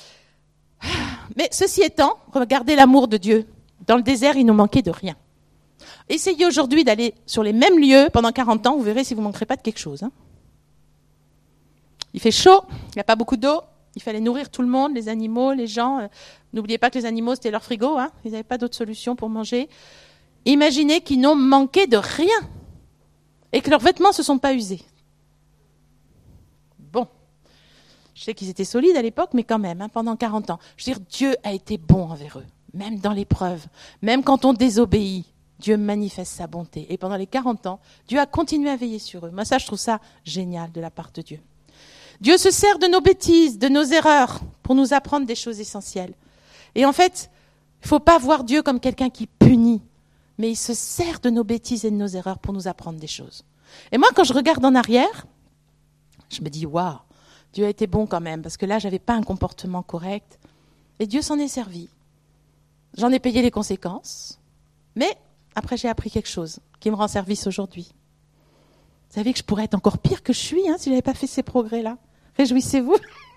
Mais ceci étant, regardez l'amour de Dieu. Dans le désert, il ne nous manquait de rien. Essayez aujourd'hui d'aller sur les mêmes lieux pendant quarante ans, vous verrez si vous ne manquerez pas de quelque chose. Hein. Il fait chaud, il n'y a pas beaucoup d'eau, il fallait nourrir tout le monde, les animaux, les gens. Euh, n'oubliez pas que les animaux, c'était leur frigo, hein, ils n'avaient pas d'autre solution pour manger. Imaginez qu'ils n'ont manqué de rien et que leurs vêtements ne se sont pas usés. Bon, je sais qu'ils étaient solides à l'époque, mais quand même, hein, pendant quarante ans. Je veux dire, Dieu a été bon envers eux, même dans l'épreuve, même quand on désobéit. Dieu manifeste sa bonté. Et pendant les quarante ans, Dieu a continué à veiller sur eux. Moi, ça, je trouve ça génial de la part de Dieu. Dieu se sert de nos bêtises, de nos erreurs, pour nous apprendre des choses essentielles. Et en fait, il ne faut pas voir Dieu comme quelqu'un qui punit, mais il se sert de nos bêtises et de nos erreurs pour nous apprendre des choses. Et moi, quand je regarde en arrière, je me dis, waouh, Dieu a été bon quand même, parce que là, je n'avais pas un comportement correct. Et Dieu s'en est servi. J'en ai payé les conséquences, mais après, j'ai appris quelque chose qui me rend service aujourd'hui. Vous savez que je pourrais être encore pire que je suis hein, si je n'avais pas fait ces progrès-là. Réjouissez-vous.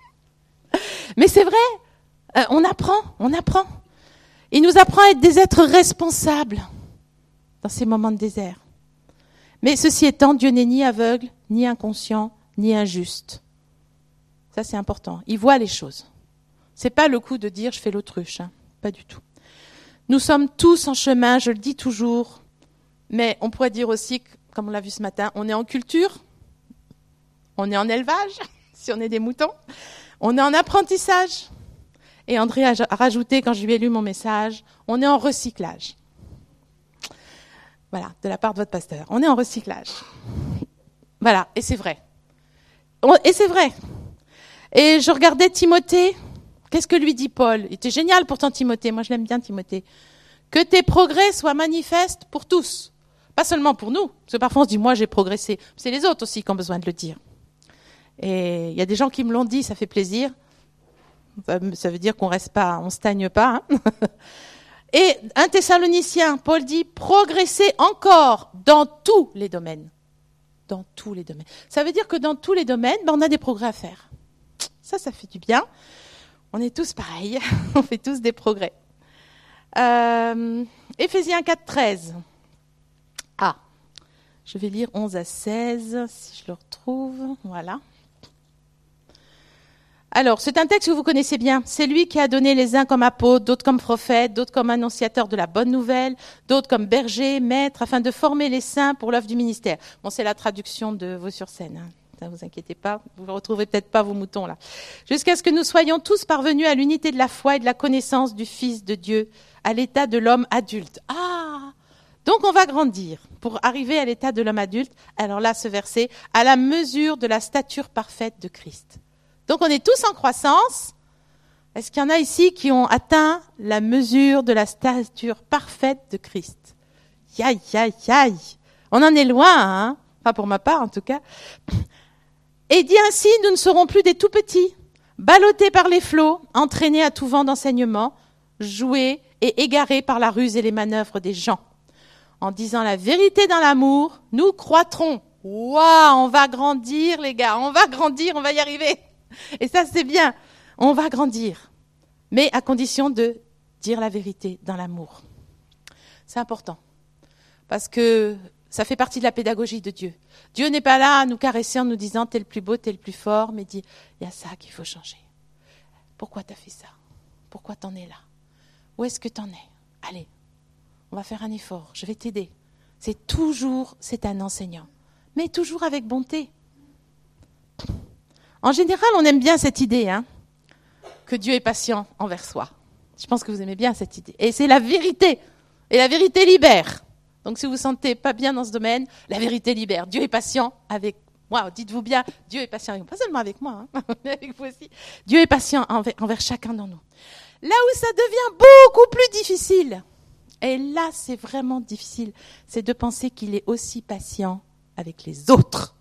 Mais c'est vrai, euh, on apprend, on apprend. Il nous apprend à être des êtres responsables dans ces moments de désert. Mais ceci étant, Dieu n'est ni aveugle, ni inconscient, ni injuste. Ça, c'est important. Il voit les choses. Ce n'est pas le coup de dire « je fais l'autruche hein. ». Pas du tout. Nous sommes tous en chemin, je le dis toujours, mais on pourrait dire aussi, comme on l'a vu ce matin, on est en culture, on est en élevage, si on est des moutons, on est en apprentissage. Et André a rajouté, quand je lui ai lu mon message, on est en recyclage. Voilà, de la part de votre pasteur. On est en recyclage. Voilà, et c'est vrai. Et c'est vrai. Et je regardais Timothée. Qu'est-ce que lui dit Paul ? Il était génial pourtant Timothée, moi je l'aime bien Timothée. Que tes progrès soient manifestes pour tous, pas seulement pour nous, parce que parfois on se dit moi j'ai progressé, c'est les autres aussi qui ont besoin de le dire. Et il y a des gens qui me l'ont dit, ça fait plaisir, ça veut dire qu'on reste pas, on stagne pas. Hein. Et un Thessaloniciens, Paul dit progressez encore dans tous les domaines. Dans tous les domaines. Ça veut dire que dans tous les domaines, ben, on a des progrès à faire. Ça, ça fait du bien. On est tous pareils, on fait tous des progrès. Euh, Éphésiens quatre, treize. Je vais lire onze à seize, si je le retrouve. Voilà. Alors, c'est un texte que vous connaissez bien. C'est lui qui a donné les uns comme apôtres, d'autres comme prophètes, d'autres comme annonciateurs de la bonne nouvelle, d'autres comme bergers, maîtres, afin de former les saints pour l'œuvre du ministère. Bon, c'est la traduction de Vaux-sur-Seine. Hein. Ne vous inquiétez pas, vous ne retrouverez peut-être pas vos moutons là. Jusqu'à ce que nous soyons tous parvenus à l'unité de la foi et de la connaissance du Fils de Dieu, à l'état de l'homme adulte. Ah! Donc on va grandir pour arriver à l'état de l'homme adulte. Alors là, ce verset, à la mesure de la stature parfaite de Christ. Donc on est tous en croissance. Est-ce qu'il y en a ici qui ont atteint la mesure de la stature parfaite de Christ? Aïe, aïe, aïe. On en est loin, hein? Pas pour ma part en tout cas. Et dit ainsi, nous ne serons plus des tout petits, ballottés par les flots, entraînés à tout vent d'enseignement, joués et égarés par la ruse et les manœuvres des gens. En disant la vérité dans l'amour, nous croîtrons. Waouh, on va grandir les gars, on va grandir, on va y arriver. Et ça, c'est bien. On va grandir. Mais à condition de dire la vérité dans l'amour. C'est important. Parce que ça fait partie de la pédagogie de Dieu. Dieu n'est pas là à nous caresser en nous disant t'es le plus beau, t'es le plus fort, mais dit il y a ça qu'il faut changer. Pourquoi t'as fait ça? Pourquoi t'en es là? Où est-ce que t'en es? Allez, on va faire un effort, je vais t'aider. C'est toujours, c'est un enseignant. Mais toujours avec bonté. En général, on aime bien cette idée, hein, que Dieu est patient envers soi. Je pense que vous aimez bien cette idée. Et c'est la vérité. Et la vérité libère. Donc si vous ne vous sentez pas bien dans ce domaine, la vérité libère. Dieu est patient avec moi. Dites-vous bien, Dieu est patient avec moi. Pas seulement avec moi, hein, mais avec vous aussi. Dieu est patient envers, envers chacun d'entre nous. Là où ça devient beaucoup plus difficile, et là c'est vraiment difficile, c'est de penser qu'il est aussi patient avec les autres.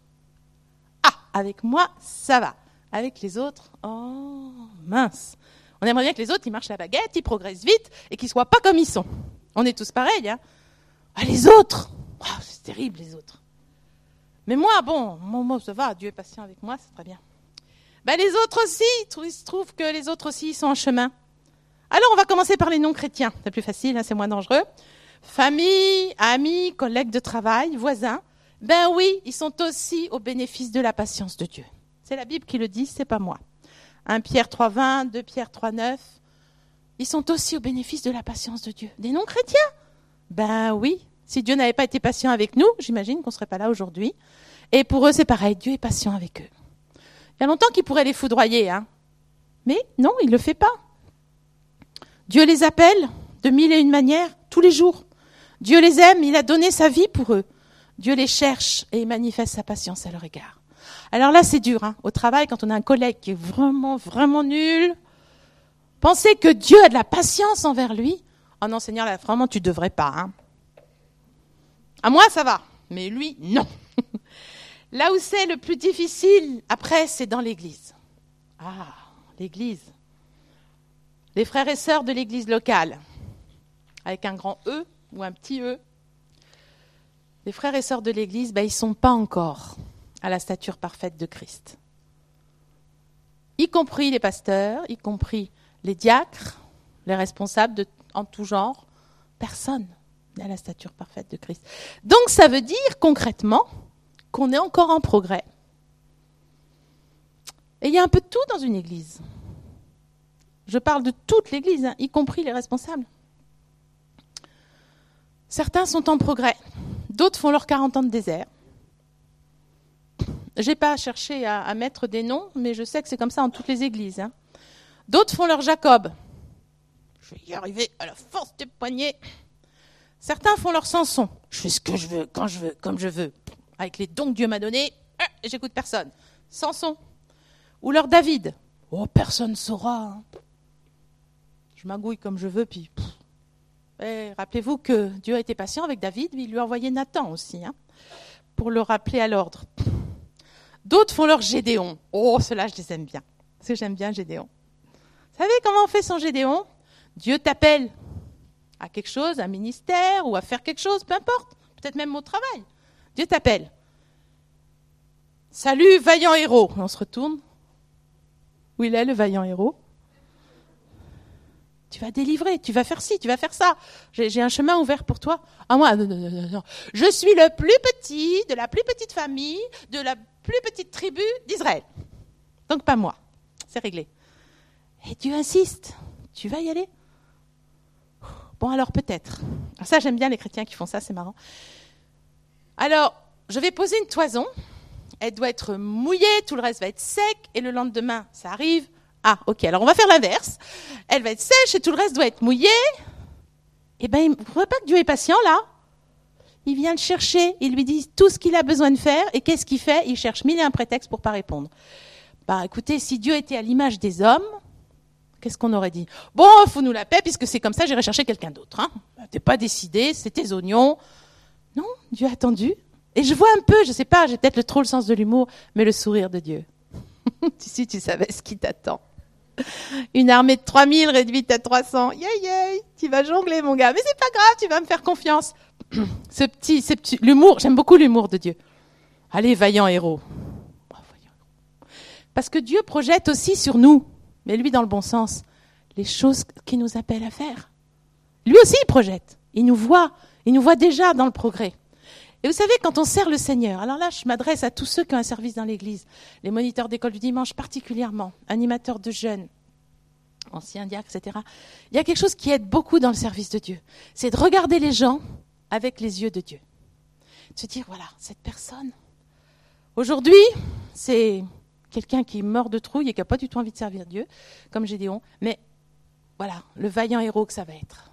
Avec moi, ça va. Avec les autres, oh, mince. On aimerait bien que les autres, ils marchent la baguette, ils progressent vite et qu'ils ne soient pas comme ils sont. On est tous pareils, hein. Ah, les autres, oh, c'est terrible, les autres. Mais moi, bon, moi, moi, ça va, Dieu est patient avec moi, c'est très bien. Ben, les autres aussi, il se trouve que les autres aussi, ils sont en chemin. Alors, on va commencer par les non-chrétiens. C'est plus facile, hein, c'est moins dangereux. Famille, amis, collègues de travail, voisins. Ben oui, ils sont aussi au bénéfice de la patience de Dieu. C'est la Bible qui le dit, c'est pas moi. un Pierre trois vingt, deux Pierre trois neuf. Ils sont aussi au bénéfice de la patience de Dieu. Des non-chrétiens? Ben oui. Si Dieu n'avait pas été patient avec nous, j'imagine qu'on ne serait pas là aujourd'hui. Et pour eux, c'est pareil. Dieu est patient avec eux. Il y a longtemps qu'il pourrait les foudroyer, hein. Mais non, il ne le fait pas. Dieu les appelle de mille et une manières, tous les jours. Dieu les aime, il a donné sa vie pour eux. Dieu les cherche et il manifeste sa patience à leur égard. Alors là, c'est dur, hein. Au travail, quand on a un collègue qui est vraiment, vraiment nul, penser que Dieu a de la patience envers lui, oh non, Seigneur, là, vraiment, tu ne devrais pas. Hein. À moi, ça va, mais lui, non. Là où c'est le plus difficile, après, c'est dans l'église. Ah, l'église. Les frères et sœurs de l'église locale, avec un grand E ou un petit E. Les frères et sœurs de l'Église, ben, ils ne sont pas encore à la stature parfaite de Christ. Y compris les pasteurs, y compris les diacres, les responsables de, en tout genre. Personne n'est à la stature parfaite de Christ. Donc ça veut dire concrètement qu'on est encore en progrès. Et il y a un peu de tout dans une église. Je parle de toute l'église, hein, y compris les responsables. Certains sont en progrès. D'autres font leurs quarante ans de désert. Je n'ai pas cherché à, à mettre des noms, mais je sais que c'est comme ça dans toutes les églises. Hein. D'autres font leur Jacob. Je vais y arriver à la force des poignets. Certains font leur Samson. Je fais ce que je veux, quand je veux, comme je veux. Avec les dons que Dieu m'a donnés, euh, j'écoute personne. Samson. Ou leur David. Oh, personne ne saura. Hein. Je magouille comme je veux, puis... Pff. Et rappelez-vous que Dieu a été patient avec David, mais il lui a envoyé Nathan aussi, hein, pour le rappeler à l'ordre. D'autres font leur Gédéon. Oh, ceux-là, je les aime bien. Parce que j'aime bien Gédéon. Vous savez comment on fait son Gédéon? Dieu t'appelle à quelque chose, à un ministère, ou à faire quelque chose, peu importe. Peut-être même au travail. Dieu t'appelle. Salut, vaillant héros. On se retourne. Où il est, le vaillant héros? Tu vas délivrer, tu vas faire ci, tu vas faire ça. J'ai, j'ai un chemin ouvert pour toi. Ah moi, non, non, non, non. Je suis le plus petit de la plus petite famille, de la plus petite tribu d'Israël. Donc pas moi. C'est réglé. Et Dieu insiste. Tu vas y aller ? Bon, alors peut-être. Alors ça, j'aime bien les chrétiens qui font ça, c'est marrant. Alors, je vais poser une toison. Elle doit être mouillée, tout le reste va être sec. Et le lendemain, ça arrive. Ah, ok, alors on va faire l'inverse. Elle va être sèche et tout le reste doit être mouillé. Eh bien, vous ne voyez pas que Dieu est patient, là ? Il vient le chercher, il lui dit tout ce qu'il a besoin de faire. Et qu'est-ce qu'il fait ? Il cherche mille et un prétextes pour ne pas répondre. Bah, écoutez, si Dieu était à l'image des hommes, qu'est-ce qu'on aurait dit ? Bon, faut nous la paix, puisque c'est comme ça, j'irai chercher quelqu'un d'autre. Hein. T'es pas décidé, c'est tes oignons. Non, Dieu a attendu. Et je vois un peu, je sais pas, j'ai peut-être le, trop le sens de l'humour, mais le sourire de Dieu. Si tu savais ce qui t'attend. Une armée de trois mille réduite à trois cents. Yay, yay, tu vas jongler, mon gars. Mais c'est pas grave, tu vas me faire confiance. Ce petit, ce petit, l'humour, j'aime beaucoup l'humour de Dieu. Allez, vaillant héros. Parce que Dieu projette aussi sur nous, mais lui dans le bon sens, les choses qu'il nous appelle à faire. Lui aussi, il projette. Il nous voit. Il nous voit déjà dans le progrès. Et vous savez, quand on sert le Seigneur, alors là, je m'adresse à tous ceux qui ont un service dans l'Église, les moniteurs d'école du dimanche particulièrement, animateurs de jeunes, anciens diacres, et cetera. Il y a quelque chose qui aide beaucoup dans le service de Dieu. C'est de regarder les gens avec les yeux de Dieu. De se dire, voilà, cette personne, aujourd'hui, c'est quelqu'un qui meurt de trouille et qui n'a pas du tout envie de servir Dieu, comme Gédéon, mais voilà, le vaillant héros que ça va être.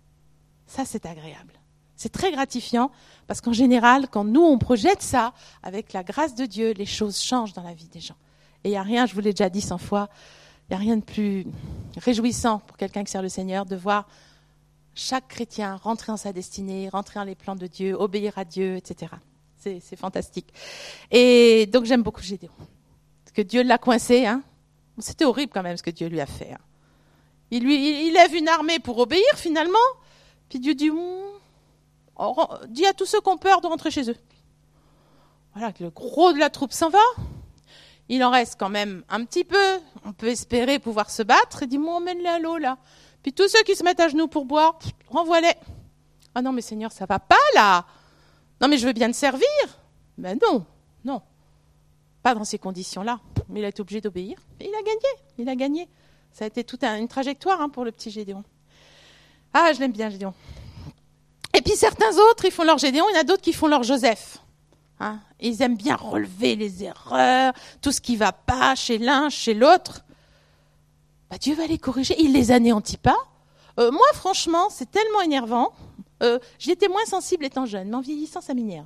Ça, c'est agréable. C'est très gratifiant parce qu'en général, quand nous, on projette ça, avec la grâce de Dieu, les choses changent dans la vie des gens. Et il n'y a rien, je vous l'ai déjà dit cent fois, il n'y a rien de plus réjouissant pour quelqu'un qui sert le Seigneur de voir chaque chrétien rentrer en sa destinée, rentrer dans les plans de Dieu, obéir à Dieu, et cetera. C'est, c'est fantastique. Et donc, j'aime beaucoup Gédéon. Parce que Dieu l'a coincé. Hein. C'était horrible quand même ce que Dieu lui a fait. Hein. Il, lui, il, il lève une armée pour obéir finalement. Puis Dieu dit... Oh, dis à tous ceux qui ont peur de rentrer chez eux. Voilà, que le gros de la troupe s'en va. Il en reste quand même un petit peu. On peut espérer pouvoir se battre. Et dit, moi, emmène-les à l'eau, là. Puis tous ceux qui se mettent à genoux pour boire, renvoie-les. Ah non, mais Seigneur, ça va pas, là. Non, mais je veux bien te servir. Ben non, non. Pas dans ces conditions-là. Mais il a été obligé d'obéir. Et il a gagné. Il a gagné. Ça a été toute un, une trajectoire hein, pour le petit Gédéon. Ah, je l'aime bien, Gédéon. Et puis certains autres, ils font leur Gédéon, il y en a d'autres qui font leur Joseph. Hein, ils aiment bien relever les erreurs, tout ce qui ne va pas chez l'un, chez l'autre. Bah, Dieu va les corriger, il les anéantit pas. Euh, moi, franchement, c'est tellement énervant. Euh, j'y étais moins sensible étant jeune, mais en vieillissant, ça m'énerve.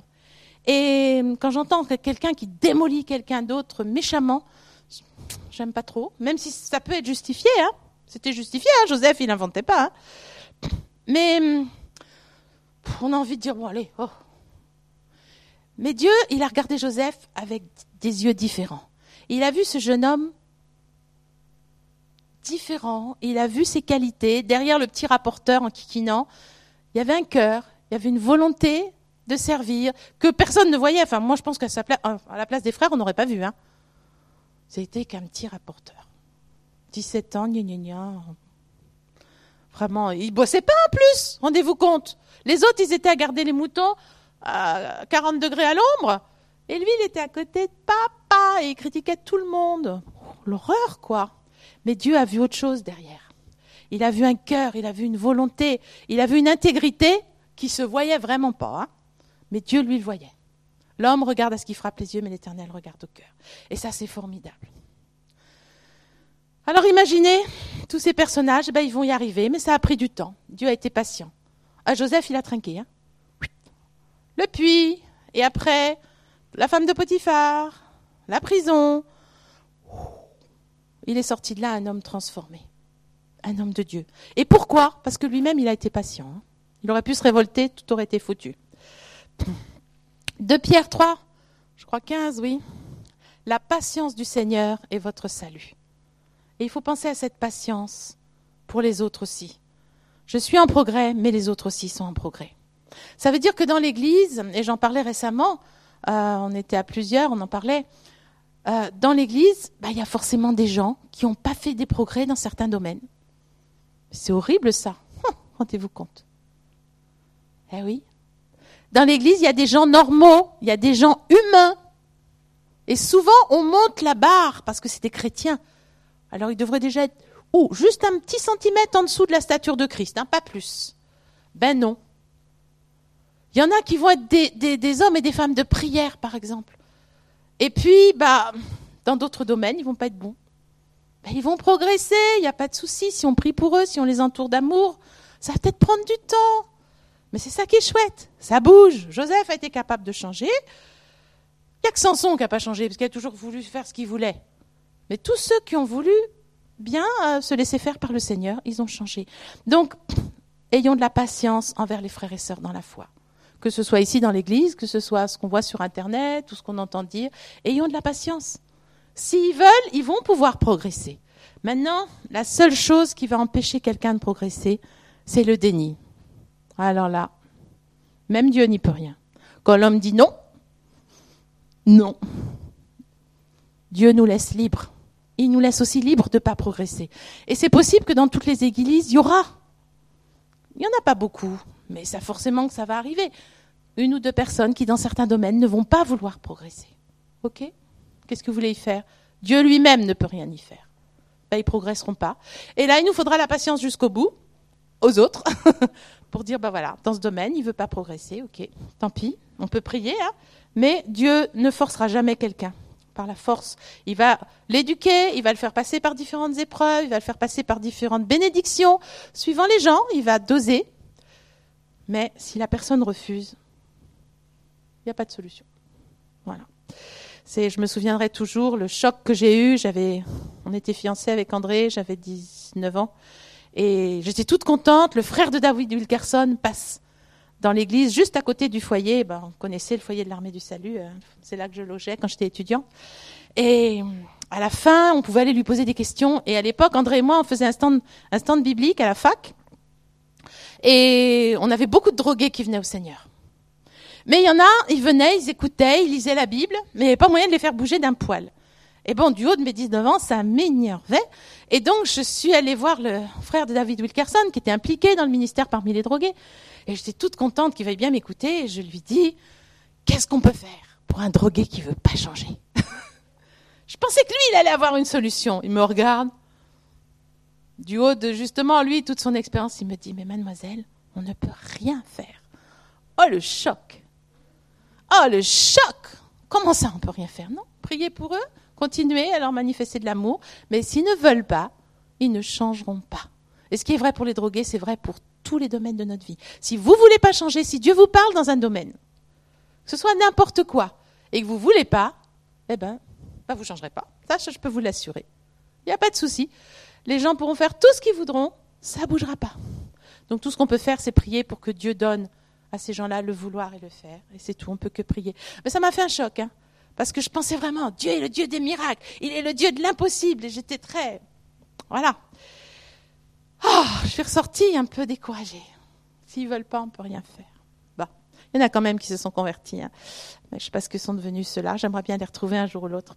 Et quand j'entends quelqu'un qui démolit quelqu'un d'autre méchamment, j'aime pas trop, même si ça peut être justifié. Hein. C'était justifié, hein, Joseph, il n'inventait pas. Hein. Mais... on a envie de dire, bon, allez, oh. Mais Dieu, il a regardé Joseph avec des yeux différents. Il a vu ce jeune homme différent, il a vu ses qualités. Derrière le petit rapporteur en kikinant, il y avait un cœur, il y avait une volonté de servir, que personne ne voyait. Enfin, moi, je pense qu'à sa pla- à la place des frères, on n'aurait pas vu. Hein. C'était qu'un petit rapporteur. dix-sept ans, gna gna gna. Vraiment, il ne bossait pas en plus, rendez-vous compte. Les autres, ils étaient à garder les moutons à quarante degrés à l'ombre. Et lui, il était à côté de papa et il critiquait tout le monde. Oh, l'horreur, quoi. Mais Dieu a vu autre chose derrière. Il a vu un cœur, il a vu une volonté, il a vu une intégrité qui se voyait vraiment pas. Hein. Mais Dieu, lui, le voyait. L'homme regarde à ce qui frappe les yeux, mais l'Éternel regarde au cœur. Et ça, c'est formidable. Alors imaginez, tous ces personnages, ben, ils vont y arriver, mais ça a pris du temps. Dieu a été patient. Ah, Joseph, il a trinqué. Hein. Le puits, et après, la femme de Potiphar, la prison. Il est sorti de là un homme transformé, un homme de Dieu. Et pourquoi ? Parce que lui-même, il a été patient. Hein. Il aurait pu se révolter, tout aurait été foutu. deux Pierre trois, je crois quinze, oui. La patience du Seigneur est votre salut. Et il faut penser à cette patience pour les autres aussi. Je suis en progrès, mais les autres aussi sont en progrès. Ça veut dire que dans l'Église, et j'en parlais récemment, euh, on était à plusieurs, on en parlait, euh, dans l'Église, bah, y a forcément des gens qui n'ont pas fait des progrès dans certains domaines. C'est horrible ça. Hum, rendez-vous compte. Eh oui. Dans l'église, il y a des gens normaux, il y a des gens humains. Et souvent, on monte la barre parce que c'est des chrétiens. Alors, ils devraient déjà être oh, juste un petit centimètre en dessous de la stature de Christ, hein, pas plus. Ben non. Il y en a qui vont être des, des, des hommes et des femmes de prière, par exemple. Et puis, bah, dans d'autres domaines, ils vont pas être bons. Ben, ils vont progresser, il n'y a pas de souci. Si on prie pour eux, si on les entoure d'amour, ça va peut-être prendre du temps. Mais c'est ça qui est chouette. Ça bouge. Joseph a été capable de changer. Il n'y a que Samson qui n'a pas changé, parce qu'il a toujours voulu faire ce qu'il voulait. Mais tous ceux qui ont voulu bien euh, se laisser faire par le Seigneur, ils ont changé. Donc, ayons de la patience envers les frères et sœurs dans la foi. Que ce soit ici dans l'église, que ce soit ce qu'on voit sur Internet, ou ce qu'on entend dire, ayons de la patience. S'ils veulent, ils vont pouvoir progresser. Maintenant, la seule chose qui va empêcher quelqu'un de progresser, c'est le déni. Alors là, même Dieu n'y peut rien. Quand l'homme dit non, non. Dieu nous laisse libres. Il nous laisse aussi libres de ne pas progresser. Et c'est possible que dans toutes les églises, il y aura. Il n'y en a pas beaucoup, mais ça forcément que ça va arriver. Une ou deux personnes qui, dans certains domaines, ne vont pas vouloir progresser. OK ? Qu'est-ce que vous voulez y faire ? Dieu lui-même ne peut rien y faire. Ben, ils ne progresseront pas. Et là, il nous faudra la patience jusqu'au bout, aux autres, pour dire, ben voilà, dans ce domaine, il ne veut pas progresser. OK, tant pis, on peut prier, hein, mais Dieu ne forcera jamais quelqu'un. Par la force. Il va l'éduquer, il va le faire passer par différentes épreuves, il va le faire passer par différentes bénédictions. Suivant les gens, il va doser. Mais si la personne refuse, il n'y a pas de solution. Voilà. C'est, je me souviendrai toujours le choc que j'ai eu. J'avais, on était fiancés avec André, j'avais dix-neuf ans. Et j'étais toute contente. Le frère de David Wilkerson passe dans l'église, juste à côté du foyer. Ben, on connaissait le foyer de l'Armée du Salut. Euh, c'est là que je logeais quand j'étais étudiant. Et à la fin, on pouvait aller lui poser des questions. Et à l'époque, André et moi, on faisait un stand, un stand biblique à la fac. Et on avait beaucoup de drogués qui venaient au Seigneur. Mais il y en a, ils venaient, ils écoutaient, ils lisaient la Bible, mais il n'y avait pas moyen de les faire bouger d'un poil. Et bon, du haut de mes dix-neuf ans, ça m'énervait. Et donc, je suis allée voir le frère de David Wilkerson, qui était impliqué dans le ministère parmi les drogués. Et j'étais toute contente qu'il veuille bien m'écouter. Et je lui dis, qu'est-ce qu'on peut faire pour un drogué qui ne veut pas changer? Je pensais que lui, il allait avoir une solution. Il me regarde. Du haut de, justement, lui, toute son expérience, il me dit, mais mademoiselle, on ne peut rien faire. Oh, le choc! Oh, le choc! Comment ça, on ne peut rien faire? Non, priez pour eux, continuez à leur manifester de l'amour, mais s'ils ne veulent pas, ils ne changeront pas. Et ce qui est vrai pour les drogués, c'est vrai pour tous les domaines de notre vie. Si vous ne voulez pas changer, si Dieu vous parle dans un domaine, que ce soit n'importe quoi, et que vous ne voulez pas, eh bien, ben, vous ne changerez pas. Ça, je peux vous l'assurer. Il n'y a pas de souci. Les gens pourront faire tout ce qu'ils voudront, ça ne bougera pas. Donc tout ce qu'on peut faire, c'est prier pour que Dieu donne à ces gens-là le vouloir et le faire. Et c'est tout, on ne peut que prier. Mais ça m'a fait un choc, hein, parce que je pensais vraiment, Dieu est le Dieu des miracles, il est le Dieu de l'impossible. Et j'étais très... Voilà. Oh, je suis ressortie un peu découragée. S'ils ne veulent pas, on ne peut rien faire. Bon. Il y en a quand même qui se sont convertis. Hein. Mais je ne sais pas ce que sont devenus ceux-là. J'aimerais bien les retrouver un jour ou l'autre.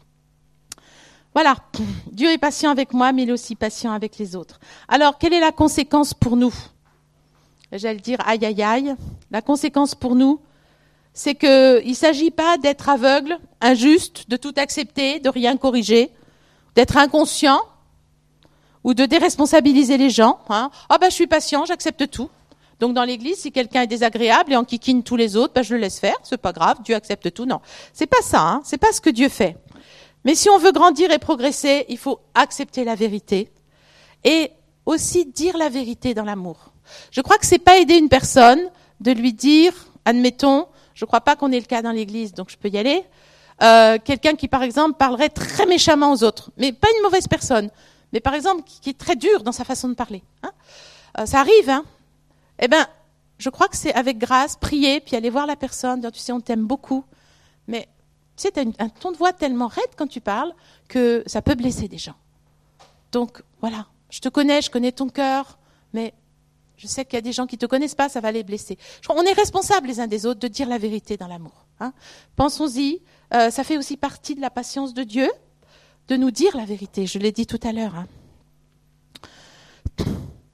Voilà. Dieu est patient avec moi, mais il est aussi patient avec les autres. Alors, quelle est la conséquence pour nous ? J'allais dire aïe, aïe, aïe. La conséquence pour nous, c'est qu'il ne s'agit pas d'être aveugle, injuste, de tout accepter, de rien corriger, d'être inconscient ou de déresponsabiliser les gens. Hein. Ah ben, je suis patient, j'accepte tout. Donc dans l'église, si quelqu'un est désagréable et enquiquine tous les autres, ben, je le laisse faire, c'est pas grave, Dieu accepte tout. Non, c'est pas ça, hein. C'est pas ce que Dieu fait. Mais si on veut grandir et progresser, il faut accepter la vérité et aussi dire la vérité dans l'amour. Je crois que c'est pas aider une personne de lui dire, admettons, je crois pas qu'on ait le cas dans l'église, donc je peux y aller, euh, quelqu'un qui par exemple parlerait très méchamment aux autres, mais pas une mauvaise personne, mais par exemple qui est très dur dans sa façon de parler. Hein, euh, ça arrive, hein. Eh ben, je crois que c'est avec grâce, prier, puis aller voir la personne, dire, tu sais, on t'aime beaucoup, mais tu sais, tu as un ton de voix tellement raide quand tu parles que ça peut blesser des gens. Donc, voilà, je te connais, je connais ton cœur, mais je sais qu'il y a des gens qui ne te connaissent pas, ça va les blesser. Je crois, on est responsables les uns des autres de dire la vérité dans l'amour. Hein. Pensons-y, euh, ça fait aussi partie de la patience de Dieu, de nous dire la vérité. Je l'ai dit tout à l'heure. Hein.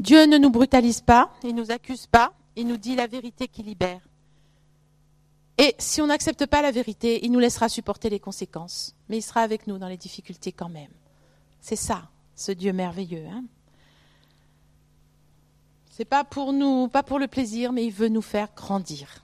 Dieu ne nous brutalise pas, il ne nous accuse pas, il nous dit la vérité qui libère. Et si on n'accepte pas la vérité, il nous laissera supporter les conséquences. Mais il sera avec nous dans les difficultés quand même. C'est ça, ce Dieu merveilleux. Hein. C'est pas pour nous, pas pour le plaisir, mais il veut nous faire grandir.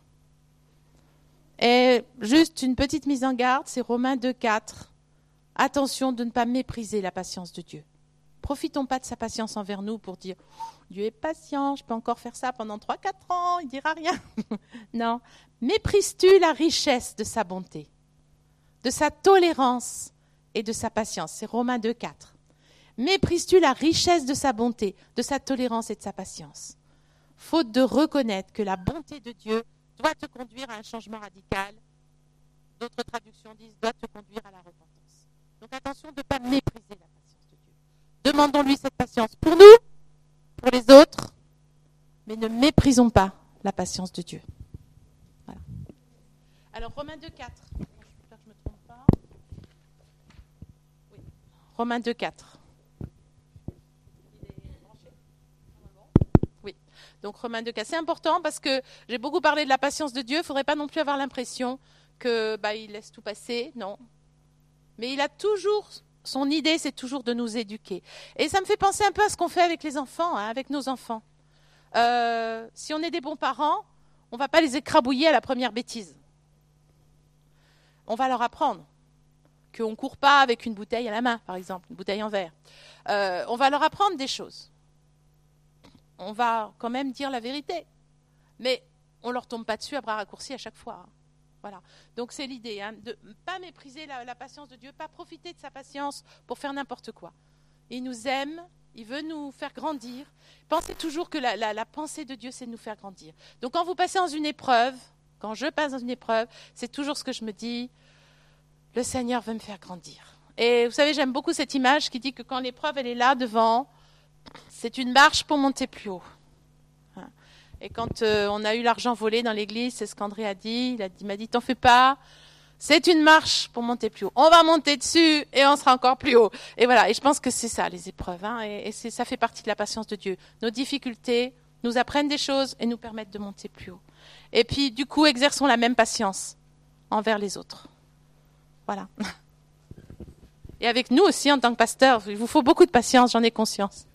Et juste une petite mise en garde, c'est Romains deux quatre. Attention de ne pas mépriser la patience de Dieu. Profitons pas de sa patience envers nous pour dire « Dieu est patient, je peux encore faire ça pendant trois quatre ans, il ne dira rien. » Non. Méprises-tu la richesse de sa bonté, de sa tolérance et de sa patience? C'est Romains deux quatre. Méprises-tu la richesse de sa bonté, de sa tolérance et de sa patience? Faute de reconnaître que la bonté de Dieu doit te conduire à un changement radical. D'autres traductions disent « doit te conduire à la repentance ». Donc attention de ne pas mépriser la patience de Dieu. Demandons-lui cette patience pour nous, pour les autres, mais ne méprisons pas la patience de Dieu. Voilà. Alors Romains deux quatre. J'espère que je ne me trompe pas. Oui. Romains deux quatre. Oui. Donc Romains deux quatre. C'est important parce que j'ai beaucoup parlé de la patience de Dieu. Il ne faudrait pas non plus avoir l'impression que bah, il laisse tout passer. Non. Mais il a toujours, son idée, c'est toujours de nous éduquer. Et ça me fait penser un peu à ce qu'on fait avec les enfants, hein, avec nos enfants. Euh, si on est des bons parents, on ne va pas les écrabouiller à la première bêtise. On va leur apprendre qu'on ne court pas avec une bouteille à la main, par exemple, une bouteille en verre. Euh, on va leur apprendre des choses. On va quand même dire la vérité. Mais on ne leur tombe pas dessus à bras raccourcis à chaque fois. Hein. Voilà. Donc c'est l'idée, hein, de ne pas mépriser la, la patience de Dieu, pas profiter de sa patience pour faire n'importe quoi. Il nous aime, il veut nous faire grandir. Pensez toujours que la, la, la pensée de Dieu, c'est de nous faire grandir. Donc quand vous passez dans une épreuve, quand je passe dans une épreuve, c'est toujours ce que je me dis, le Seigneur veut me faire grandir. Et vous savez, j'aime beaucoup cette image qui dit que quand l'épreuve, elle est là devant, c'est une marche pour monter plus haut. Et quand euh, on a eu l'argent volé dans l'église, c'est ce qu'André a dit, il, a dit, il m'a dit, t'en fais pas, c'est une marche pour monter plus haut. On va monter dessus et on sera encore plus haut. Et voilà, et je pense que c'est ça, les épreuves. Hein, et et c'est, ça fait partie de la patience de Dieu. Nos difficultés nous apprennent des choses et nous permettent de monter plus haut. Et puis, du coup, exerçons la même patience envers les autres. Voilà. Et avec nous aussi, en tant que pasteur, il vous faut beaucoup de patience, j'en ai conscience.